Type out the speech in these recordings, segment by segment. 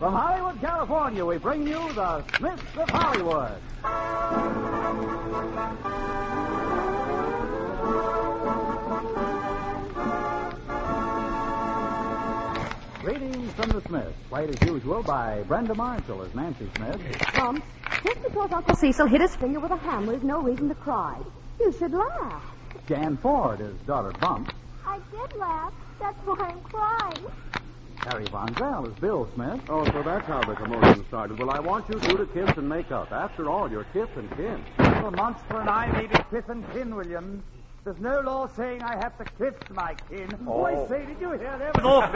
From Hollywood, California, we bring you the Smiths of Hollywood. Greetings from the Smiths, played as usual by Brenda Marshall as Nancy Smith. Bumps, just because Uncle Cecil hit his finger with a hammer is no reason to cry. You should laugh. Jan Ford is daughter Bumps. I did laugh. That's why I'm crying. Harry Von Zell is Bill Smith. Oh, so that's how the commotion started. Well, I want you two to kiss and make up. After all, you're kith and kin. The monster and I may be kith and kin, Williams. There's no law saying I have to kiss my kin. Oh, I say, did you hear that?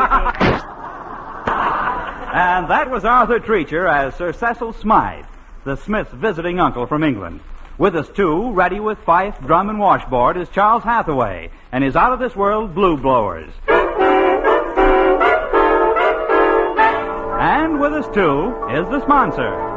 And that was Arthur Treacher as Sir Cecil Smythe, the Smith's visiting uncle from England. With us, too, ready with fife, drum, and washboard, is Charles Hathaway and his out-of-this-world Blue Blowers. And with us, too, is the sponsor.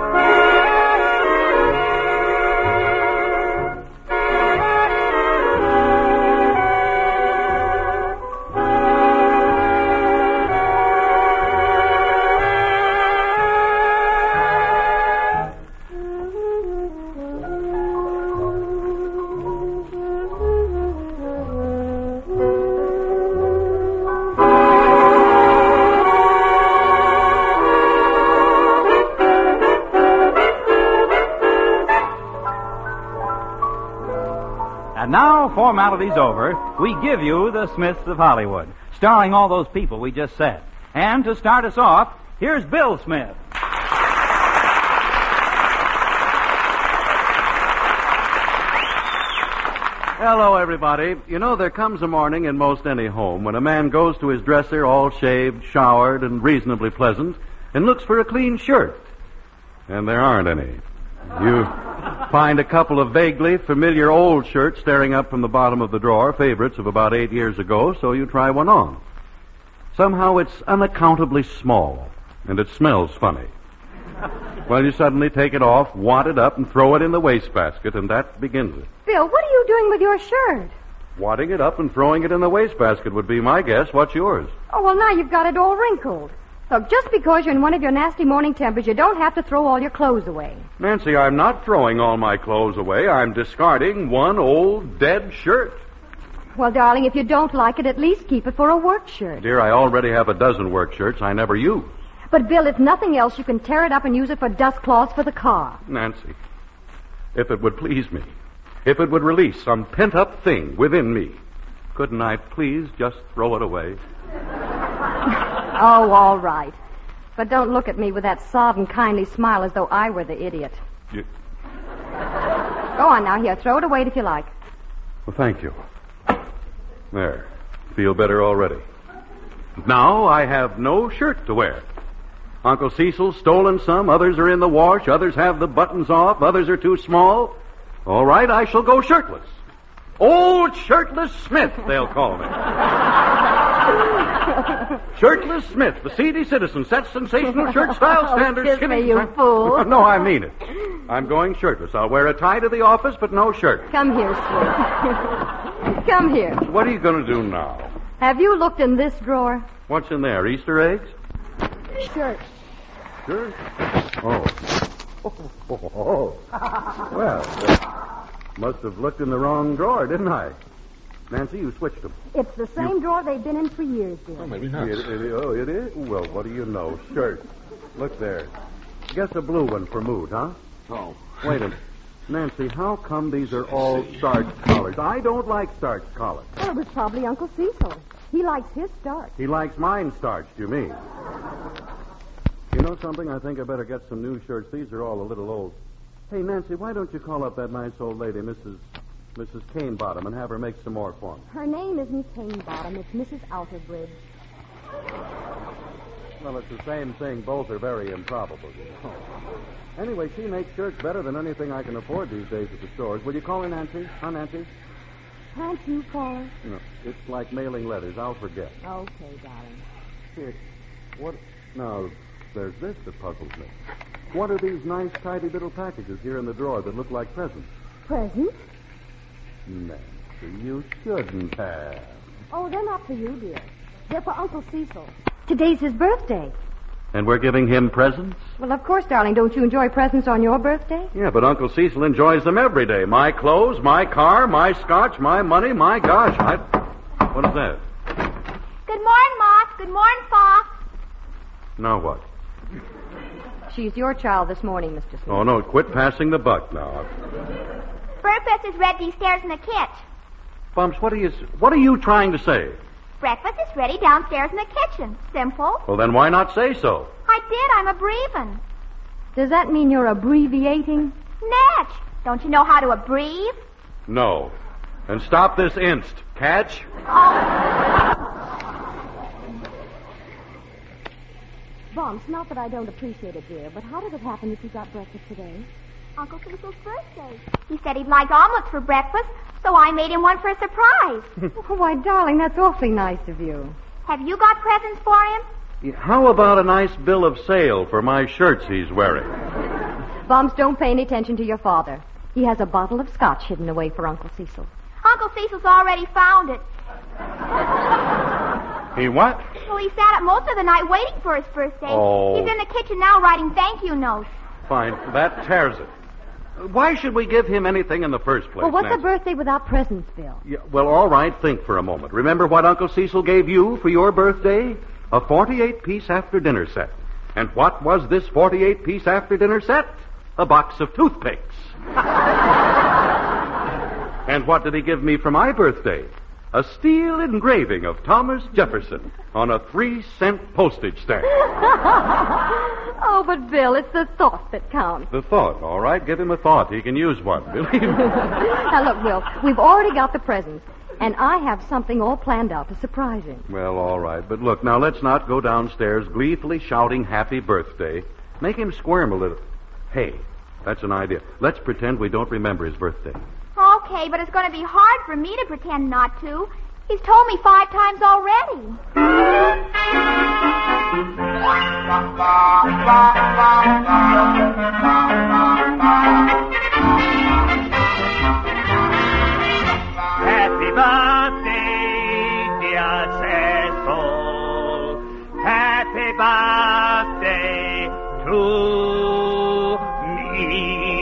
And now, formalities over, we give you the Smiths of Hollywood, starring all those people we just said. And to start us off, here's Bill Smith. Hello, everybody. You know, there comes a morning in most any home when a man goes to his dresser all shaved, showered, and reasonably pleasant, and looks for a clean shirt. And there aren't any. You find a couple of vaguely familiar old shirts staring up from the bottom of the drawer, favorites of about 8 years ago, so you try one on. Somehow it's unaccountably small, and it smells funny. Well, you suddenly take it off, wad it up, and throw it in the wastebasket, and that begins it. Bill, what are you doing with your shirt? Wadding it up and throwing it in the wastebasket would be my guess. What's yours? Oh, well, now you've got it all wrinkled. Look, just because you're in one of your nasty morning tempers, you don't have to throw all your clothes away. Nancy, I'm not throwing all my clothes away. I'm discarding one old, dead shirt. Well, darling, if you don't like it, at least keep it for a work shirt. Dear, I already have a dozen work shirts I never use. But, Bill, if nothing else, you can tear it up and use it for dust cloths for the car. Nancy, if it would please me, if it would release some pent-up thing within me, couldn't I please just throw it away? Oh, all right. But don't look at me with that sodden, kindly smile as though I were the idiot. You... Go on now, here, throw it away if you like. Well, thank you. There. Feel better already. Now I have no shirt to wear. Uncle Cecil's stolen some, others are in the wash, others have the buttons off, others are too small. All right, I shall go shirtless. Old Shirtless Smith, they'll call me. Shirtless Smith, the seedy citizen, sets sensational shirt style standards. Oh, kiss me, you fool. No, I mean it. I'm going shirtless. I'll wear a tie to the office, but no shirt. Come here, sweet. Come here. What are you going to do now? Have you looked in this drawer? What's in there, Easter eggs? Shirt. Sure. Oh. Well, must have looked in the wrong drawer, didn't I? Nancy, you switched them. It's the same drawer they've been in for years, dear. Oh, maybe not. It is? Well, what do you know? Shirt. Look there. Guess a blue one for mood, huh? Oh. Wait a minute. Nancy, how come these are all starched collars? I don't like starched collars. Well, it was probably Uncle Cecil. He likes his starch. He likes mine starched, you mean? You know something? I think I better get some new shirts. These are all a little old. Hey, Nancy, why don't you call up that nice old lady, Mrs. Canebottom, and have her make some more for me? Her name isn't Canebottom. It's Mrs. Outerbridge. Well, it's the same thing. Both are very improbable, you know. Anyway, she makes shirts better than anything I can afford these days at the stores. Will you call her, Nancy? Huh, Nancy? Can't you call her? No, it's like mailing letters. I'll forget. Okay, darling. Here, what... Now, there's this that puzzles me. What are these nice, tidy little packages here in the drawer that look like presents? Presents? Nancy, you shouldn't have. Oh, they're not for you, dear. They're for Uncle Cecil. Today's his birthday. And we're giving him presents? Well, of course, darling. Don't you enjoy presents on your birthday? Yeah, but Uncle Cecil enjoys them every day. My clothes, my car, my scotch, my money, my gosh. What is that? Good morning, Moss. Good morning, Pa. Now what? She's your child this morning, Mr. Smith. Oh, no, quit passing the buck now. Breakfast is ready downstairs in the kitchen. Bumps, what are you trying to say? Breakfast is ready downstairs in the kitchen. Simple. Well, then why not say so? I did. I'm abbreviating. Does that mean you're abbreviating? Natch. Don't you know how to abbrev? No. And stop this inst. Catch? Bumps, not that I don't appreciate it, dear, but how did it happen that you got breakfast today? Uncle Cecil's birthday. He said he'd like omelets for breakfast, so I made him one for a surprise. Oh, why, darling, that's awfully nice of you. Have you got presents for him? Yeah, how about a nice bill of sale for my shirts he's wearing? Bumps, don't pay any attention to your father. He has a bottle of scotch hidden away for Uncle Cecil. Uncle Cecil's already found it. He what? Well, he sat up most of the night waiting for his birthday. Oh. He's in the kitchen now writing thank you notes. Fine. That tears it. Why should we give him anything in the first place? Well, what's Nancy? a birthday without presents, Bill? Yeah, well, all right, think for a moment. Remember what Uncle Cecil gave you for your birthday? A 48-piece after-dinner set. And what was this 48-piece after-dinner set? A box of toothpicks. And what did he give me for my birthday? A steel engraving of Thomas Jefferson on a 3-cent postage stamp. Oh, but Bill, it's the thought that counts. The thought, all right. Give him a thought. He can use one. Believe me. Now, look, Bill, we've already got the presents, and I have something all planned out to surprise him. Well, all right. But look, now let's not go downstairs gleefully shouting happy birthday. Make him squirm a little. Hey, that's an idea. Let's pretend we don't remember his birthday. Okay, but it's going to be hard for me to pretend not to. He's told me 5 times already. Happy birthday, dear Cecil. Happy birthday to me.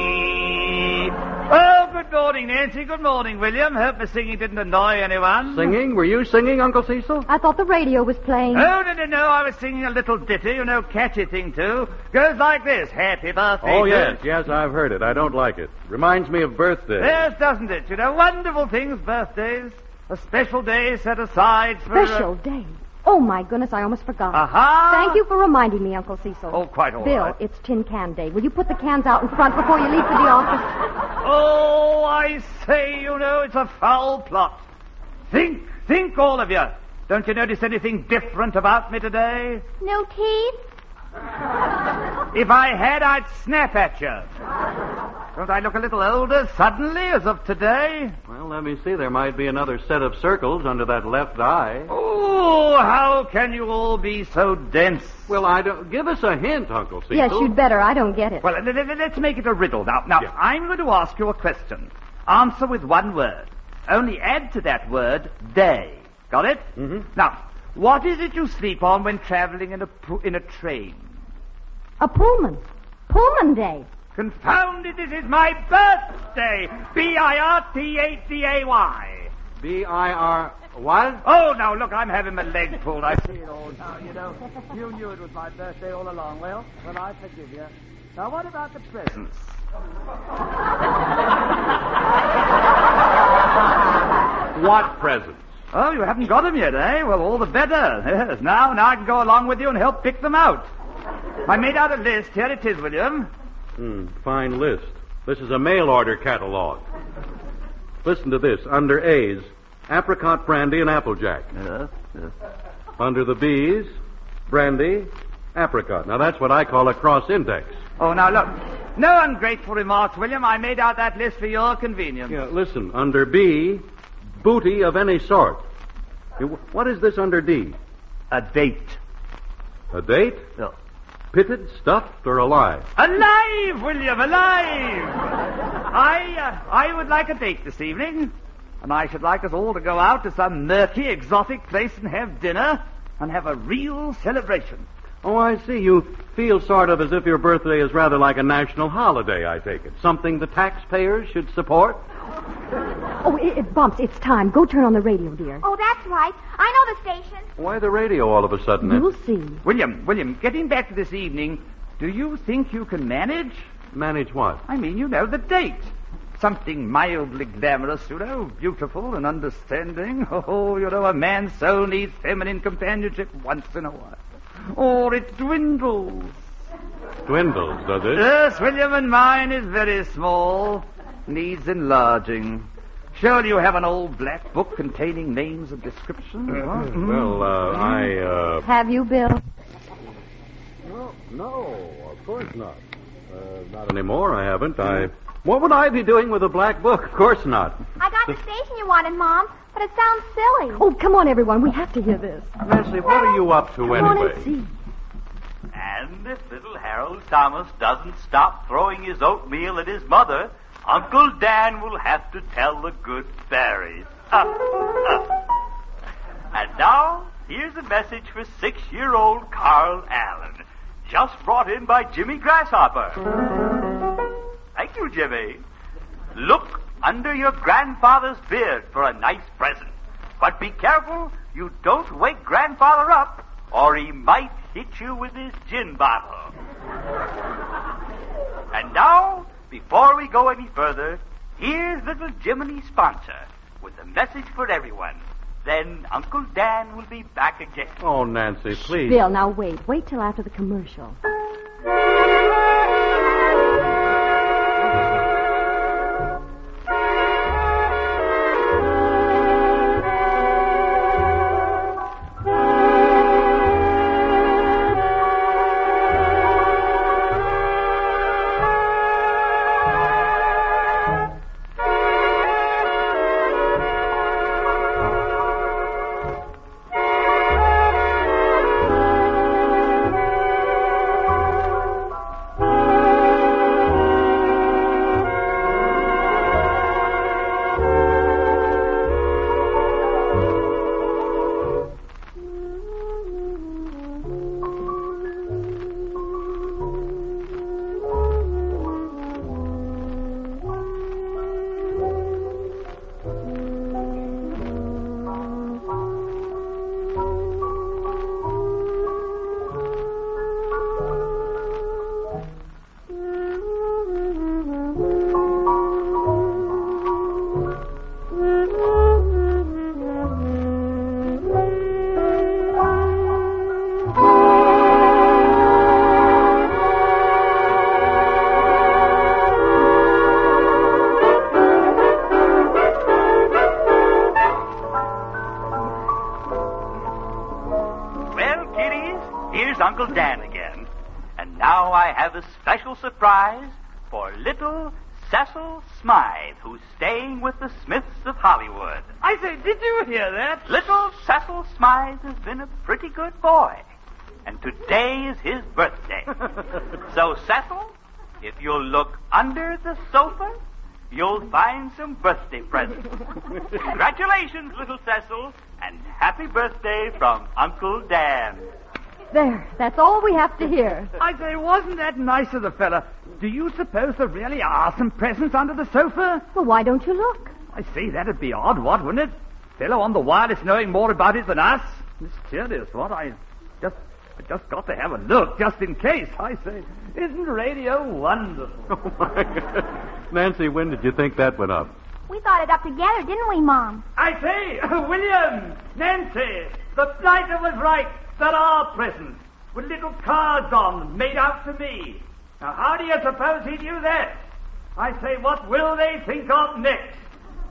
Oh, good morning, Nancy. Good morning, William. Hope the singing didn't annoy anyone. Singing? Were you singing, Uncle Cecil? I thought the radio was playing. Oh, no. I was singing a little ditty, catchy thing, too. Goes like this. Happy birthday. Oh, to- yes, I've heard it. I don't like it. Reminds me of birthday. Yes, doesn't it? Wonderful things, birthdays. A special day set aside for... Special day. Oh, my goodness, I almost forgot. Aha! Thank you for reminding me, Uncle Cecil. Oh, quite all Bill, right. it's Tin Can Day. Will you put the cans out in front before you leave for the office? Oh, I say, it's a foul plot. Think, all of you. Don't you notice anything different about me today? New teeth? If I had, I'd snap at you. Don't I look a little older suddenly as of today? Well, let me see. There might be another set of circles under that left eye. Oh, how can you all be so dense? Well, I don't... Give us a hint, Uncle Cecil. Yes, you'd better. I don't get it. Well, let's make it a riddle now. Now, Yeah. I'm going to ask you a question. Answer with one word. Only add to that word day. Got it? Mm-hmm. Now, what is it you sleep on when traveling in a train? A Pullman. Pullman Day. Confound it, this is my birthday! B-I-R-T-H-D-A-Y. B-I-R... What? Oh, now, look, I'm having my leg pulled. I see it all now, You knew it was my birthday all along. Well, I forgive you. Now, what about the presents? What presents? Oh, you haven't got them yet, eh? Well, all the better. Yes, now I can go along with you and help pick them out. I made out a list. Here it is, William. Fine list. This is a mail order catalog. Listen to this. Under A's, apricot brandy and applejack. Yes. Under the B's, brandy, apricot. Now, that's what I call a cross-index. Oh, now, look. No ungrateful remarks, William. I made out that list for your convenience. Yeah, listen. Under B, booty of any sort. What is this under D? A date. A date? No. Pitted, stuffed, or alive? Alive, William, alive! I would like a date this evening, and I should like us all to go out to some murky, exotic place and have dinner, and have a real celebration. Oh, I see. You feel sort of as if your birthday is rather like a national holiday, I take it. Something the taxpayers should support. Oh, Bumps, it's time. Go turn on the radio, dear. Oh, that's right. I know the station. Why the radio all of a sudden? You'll see. William, getting back to this evening, do you think you can manage? Manage what? I mean, the date. Something mildly glamorous, beautiful and understanding. Oh, a man's soul needs feminine companionship once in a while. Or it dwindles. Dwindles, does it? Yes, William, and mine is very small. Needs enlarging. Surely you have an old black book containing names and descriptions. Have you, Bill? No, of course not. Not anymore, I haven't. What would I be doing with a black book? Of course not. I got the station you wanted, Mom, but it sounds silly. Oh, come on, everyone. We have to hear this. Nancy, what are you up to Come anyway? on and see. And if little Harold Thomas doesn't stop throwing his oatmeal at his mother, Uncle Dan will have to tell the good fairies. And now, here's a message for 6-year-old Carl Allen, just brought in by Jimmy Grasshopper. Thank you, Jimmy. Look under your grandfather's beard for a nice present. But be careful you don't wake Grandfather up, or he might hit you with his gin bottle. And now, before we go any further, here's little Jiminy's sponsor with a message for everyone. Then Uncle Dan will be back again. Oh, Nancy, please. Bill, now wait. Wait till after the commercial. Uncle Dan again. And now I have a special surprise for little Cecil Smythe, who's staying with the Smiths of Hollywood. I say, did you hear that? Little Cecil Smythe has been a pretty good boy, and today is his birthday. So, Cecil, if you'll look under the sofa, you'll find some birthday presents. Congratulations, little Cecil, and happy birthday from Uncle Dan. There, that's all we have to hear. I say, wasn't that nice of the fella? Do you suppose there really are some presents under the sofa? Well, why don't you look? I say, that'd be odd, what, wouldn't it? Fellow on the wireless knowing more about it than us. Mysterious, what? I just got to have a look, just in case. I say, isn't radio wonderful? Oh, my God. Nancy, when did you think that went up? We thought it up together, didn't we, Mom? I say, William, Nancy, the blighter was right. There are presents with little cards on them made out to me. Now, how do you suppose he knew that? I say, what will they think of next?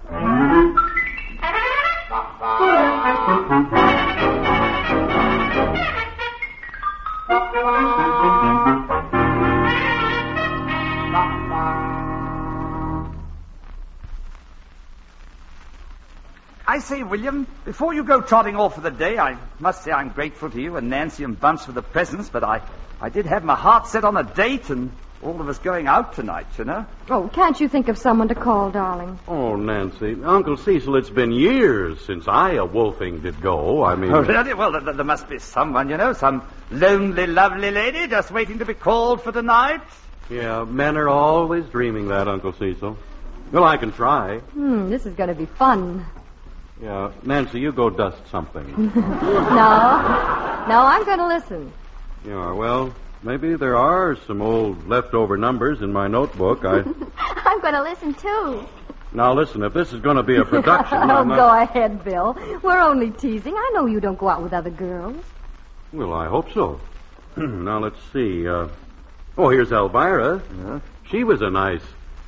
I say, William, before you go trotting off for the day, I must say I'm grateful to you and Nancy and Bunce for the presents, but I did have my heart set on a date and all of us going out tonight, you know. Oh, can't you think of someone to call, darling? Oh, Nancy. Uncle Cecil, it's been years since I, a wolfing, did go. I mean... Oh, really? Well, there must be someone, you know, some Lonely, lovely lady, just waiting to be called for tonight. Yeah, men are always dreaming that, Uncle Cecil. Well, I can try. This is going to be fun. Yeah, Nancy, you go dust something. No, I'm going to listen. Yeah, well, maybe there are some old leftover numbers in my notebook. I'm going to listen, too. Now, listen, if this is going to be a production... Go ahead, Bill. We're only teasing. I know you don't go out with other girls. Well, I hope so. Now, let's see. Oh, here's Elvira. Yeah. She was a nice...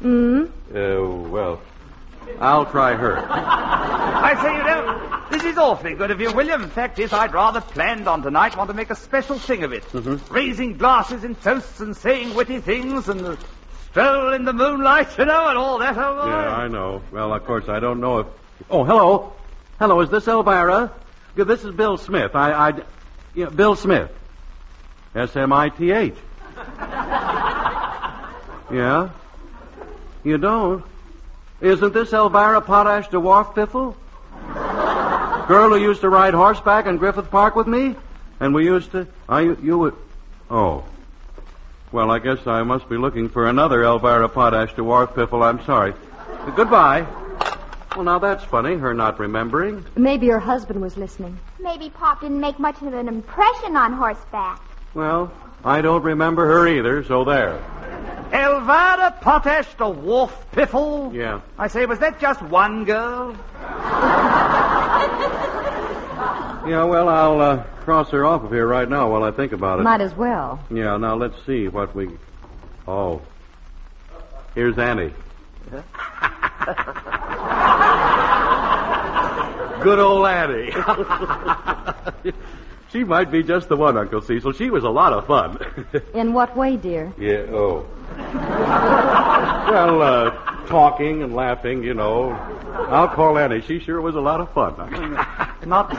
well, I'll try her. I say, this is awfully good of you, William. The fact is, I'd rather planned on tonight, want to make a special thing of it. Mm-hmm. Raising glasses and toasts and saying witty things and the stroll in the moonlight, and all that. Yeah, I know. Well, of course, I don't know if... Oh, hello. Hello, is this Elvira? Yeah, this is Bill Smith. Yeah, Bill Smith. S-M-I-T-H. Yeah? You don't? Isn't this Elvira Potash de Wharf Piffle? Girl who used to ride horseback in Griffith Park with me? And we used to... You would... Oh. Well, I guess I must be looking for another Elvira Potash de Wharf Piffle. I'm sorry. Goodbye. Well, now that's funny, her not remembering. Maybe her husband was listening. Maybe Pop didn't make much of an impression on horseback. Well, I don't remember her either, so there. Elvira Potash de Wharf Piffle? Yeah. I say, was that just one girl? Yeah, well, I'll cross her off of here right now while I think about it. Might as well. Yeah, now let's see what we... Oh. Here's Annie. Good old Annie. She might be just the one, Uncle Cecil. She was a lot of fun. In what way, dear? Yeah, oh. Well, talking and laughing, you know. I'll call Annie. She sure was a lot of fun. Not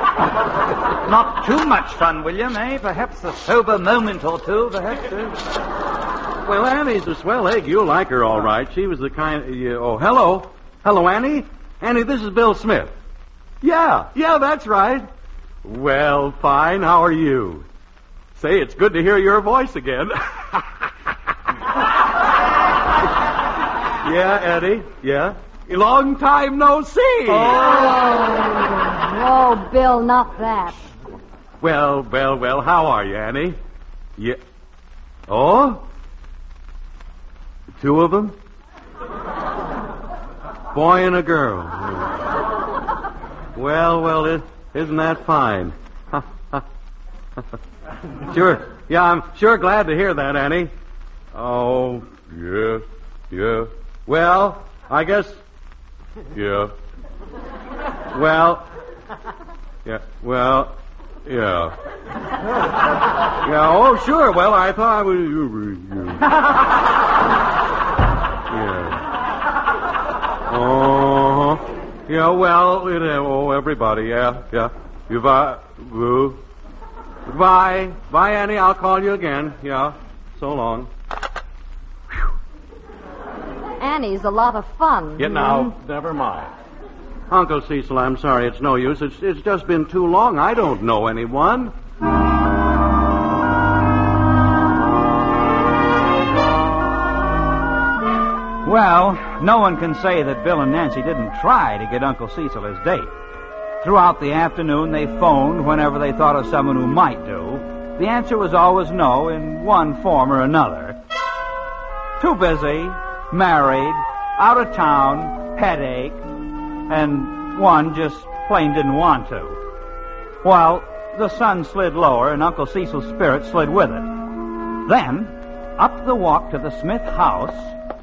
too much fun, William, eh? Perhaps a sober moment or two, perhaps. Well, Annie's a swell egg. You'll like her all right. She was the kind... oh, hello. Hello, Annie. Annie, this is Bill Smith. Yeah, that's right. Well, fine. How are you? Say, it's good to hear your voice again. Yeah, Eddie. Yeah. Long time no see. Oh, Bill, not that. Well, how are you, Annie? Yeah. Oh? Two of them? Boy and a girl. Well, isn't that fine? Sure. Yeah, I'm sure glad to hear that, Annie. Oh, yeah. Well, I guess... Yeah. Well... Yeah, Yeah, oh, sure. Well, I thought I was... Yeah. Oh... Yeah, well, everybody, yeah. Goodbye. Bye, Annie. I'll call you again. Yeah. So long. Annie's a lot of fun. Yeah, now, never mind. Uncle Cecil, I'm sorry. It's no use. It's just been too long. I don't know anyone. Well, no one can say that Bill and Nancy didn't try to get Uncle Cecil his date. Throughout the afternoon, they phoned whenever they thought of someone who might do. The answer was always no in one form or another. Too busy, married, out of town, headache, and one just plain didn't want to. Well, the sun slid lower and Uncle Cecil's spirit slid with it. Then, up the walk to the Smith house...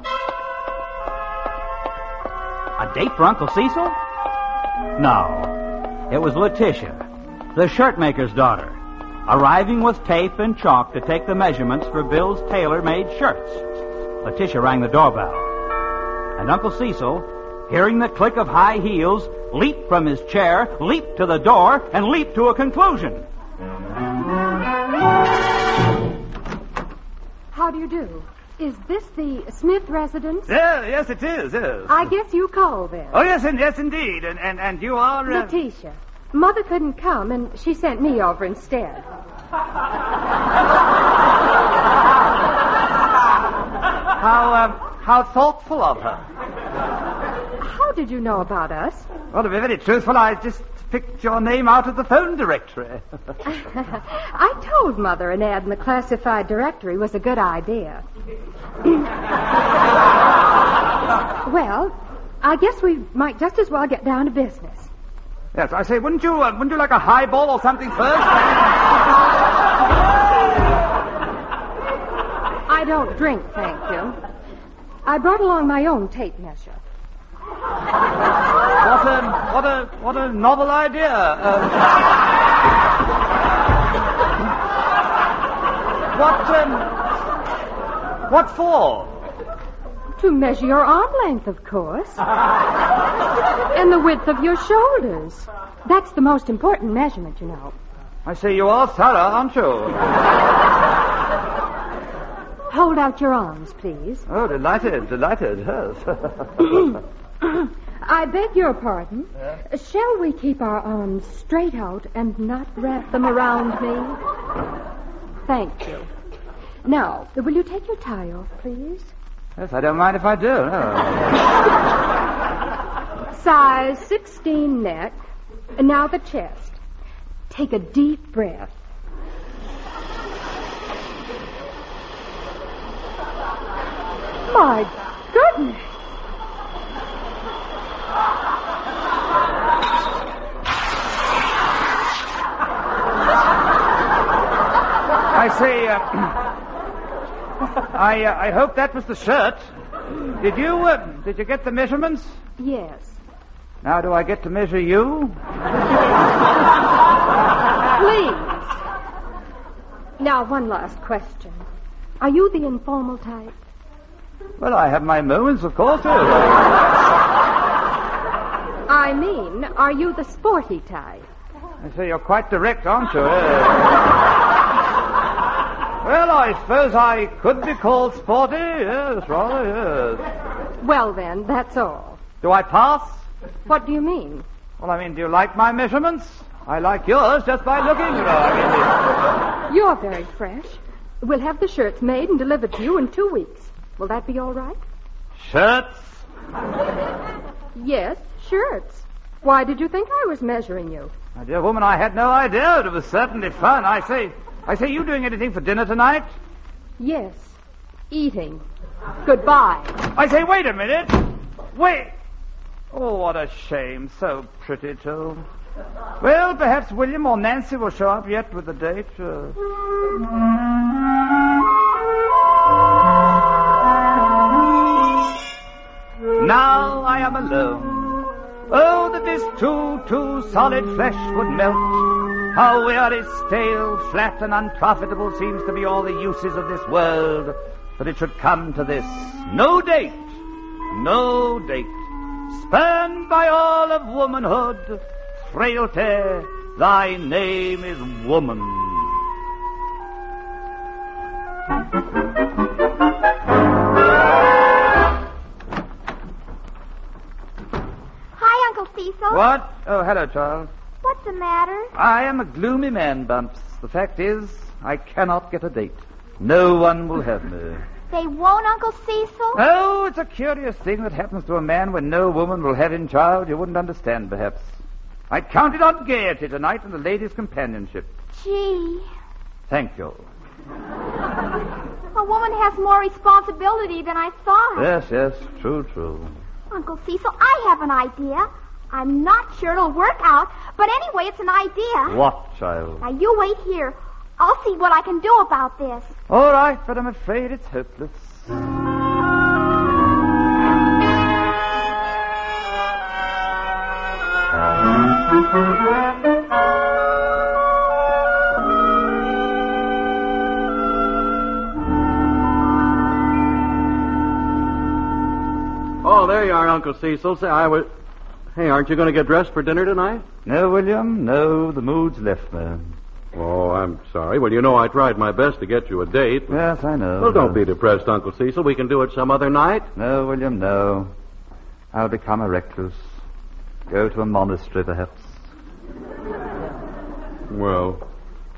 A date for Uncle Cecil? No. It was Letitia, the shirtmaker's daughter, arriving with tape and chalk to take the measurements for Bill's tailor-made shirts. Letitia rang the doorbell. And Uncle Cecil, hearing the click of high heels, leaped from his chair, leaped to the door, and leaped to a conclusion. How do you do? Is this the Smith residence? Yes, it is, yes. I guess you called then. Oh, yes, indeed. And you are... Letitia. Mother couldn't come, and she sent me over instead. How thoughtful of her. How did you know about us? Well, to be very truthful, I just picked your name out of the phone directory. I told Mother an ad in the classified directory was a good idea. Well, I guess we might just as well get down to business. Yes, I say, wouldn't you like a highball or something first? I don't drink, thank you. I brought along my own tape measure. What a novel idea. What for? To measure your arm length, of course. And the width of your shoulders. That's the most important measurement, you know. I say, you are thorough, aren't you? Hold out your arms, please. Oh, delighted, yes. I beg your pardon. Shall we keep our arms straight out and not wrap them around me? Thank you. Now, will you take your tie off, please? Yes, I don't mind if I do, no. Size 16 neck. Now the chest. Take a deep breath. My goodness. I say, I hope that was the shirt. Did you get the measurements? Yes. Now do I get to measure you? Please. Now, one last question. Are you the informal type? Well, I have my moments, of course. I mean, are you the sporty type? I say you're quite direct, aren't you? Well, I suppose I could be called sporty. Yes, rather, yes. Well, then, that's all. Do I pass? What do you mean? Well, I mean, do you like my measurements? I like yours just by looking, you know. You're very fresh. We'll have the shirts made and delivered to you in 2 weeks. Will that be all right? Shirts? Yes, shirts. Why did you think I was measuring you? My dear woman, I had no idea. It was certainly fun. I say, you doing anything for dinner tonight? Yes. Eating. Goodbye. I say, wait a minute. Wait. Oh, what a shame. So pretty, too. Well, perhaps William or Nancy will show up yet with the date. Now I am alone. Oh, that this too solid flesh would melt. How weary, stale, flat, and unprofitable seems to be all the uses of this world, that it should come to this. No date. Spurned by all of womanhood, frailty, thy name is woman. Hi, Uncle Cecil. What? Oh, hello, child. What's the matter? I am a gloomy man, Bumps. The fact is, I cannot get a date. No one will have me. They won't, Uncle Cecil? Oh, it's a curious thing that happens to a man when no woman will have him, child. You wouldn't understand, perhaps. I counted on gaiety tonight and the ladies' companionship. Gee. Thank you. A woman has more responsibility than I thought. Yes, true. Uncle Cecil, I have an idea. I'm not sure it'll work out, but anyway, it's an idea. What, child? Now, you wait here. I'll see what I can do about this. All right, but I'm afraid it's hopeless. Oh, there you are, Uncle Cecil. Hey, aren't you going to get dressed for dinner tonight? No, William, no. The mood's left me. Oh, I'm sorry. Well, you know I tried my best to get you a date. Yes, I know. Well, don't be depressed, Uncle Cecil. We can do it some other night. No, William, no. I'll become a recluse. Go to a monastery, perhaps. Well,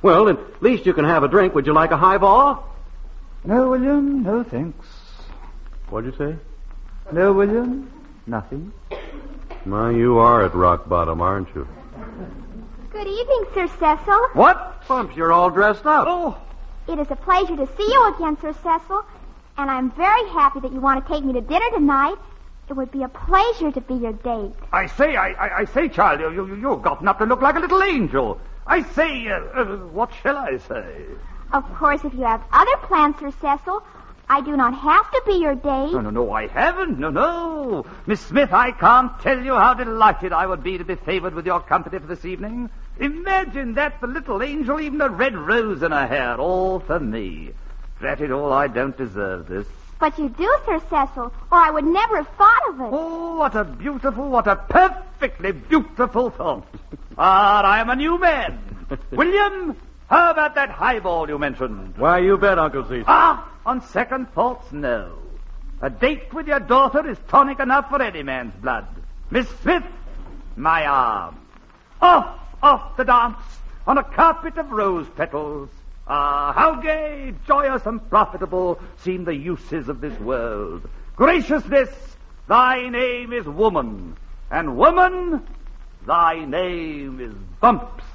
Well, at least you can have a drink. Would you like a highball? No, William, no thanks. What'd you say? No, William, nothing. My, you are at rock bottom, aren't you? Good evening, Sir Cecil. What? Bumps, you're all dressed up. Oh, It is a pleasure to see you again, Sir Cecil. And I'm very happy that you want to take me to dinner tonight. It would be a pleasure to be your date. I say, child, you've gotten up to look like a little angel. I say, what shall I say? Of course, if you have other plans, Sir Cecil, I do not have to be your date. No, I haven't. No. Miss Smith, I can't tell you how delighted I would be to be favored with your company for this evening. Imagine that, the little angel, even a red rose in her hair, all for me. Drat it all, I don't deserve this. But you do, Sir Cecil, or I would never have thought of it. Oh, what a perfectly beautiful thought. I am a new man. William, how about that highball you mentioned? Why, you bet, Uncle Cecil. On second thoughts, no. A date with your daughter is tonic enough for any man's blood. Miss Smith, my arm. Off the dance, on a carpet of rose petals. How gay, joyous, and profitable seem the uses of this world. Graciousness, thy name is woman. And woman, thy name is Bumps.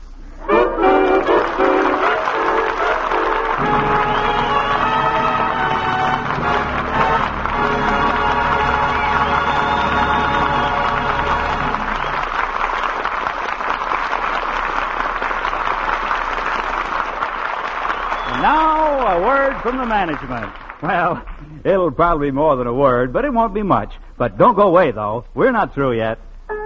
Now, a word from the management. Well, it'll probably be more than a word, but it won't be much. But don't go away, though. We're not through yet.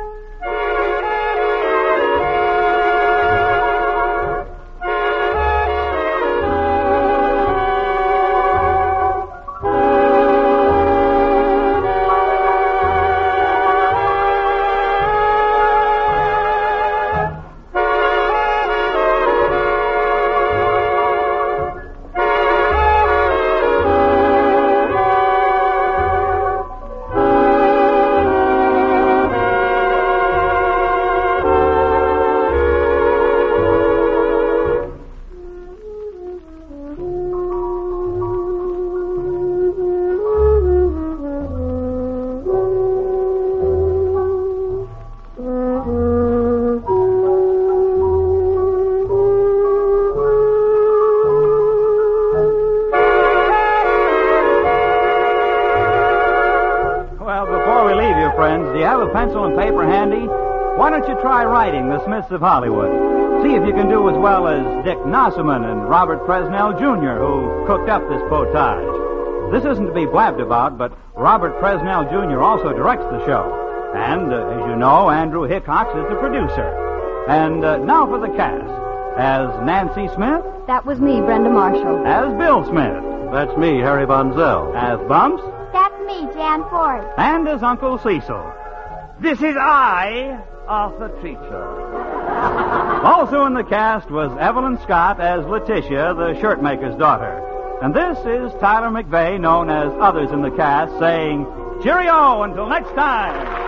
Do you have a pencil and paper handy? Why don't you try writing The Smiths of Hollywood? See if you can do as well as Dick Nossaman and Robert Presnell, Jr., who cooked up this potage. This isn't to be blabbed about, but Robert Presnell, Jr. also directs the show. And, as you know, Andrew Hickox is the producer. And now for the cast. As Nancy Smith. That was me, Brenda Marshall. As Bill Smith. That's me, Harry Bonzell. As Bumps. That's me, Jan Ford. And as Uncle Cecil. This is I, Arthur Treacher. Also in the cast was Evelyn Scott as Letitia, the shirtmaker's daughter. And this is Tyler McVeigh, known as others in the cast, saying, cheerio until next time.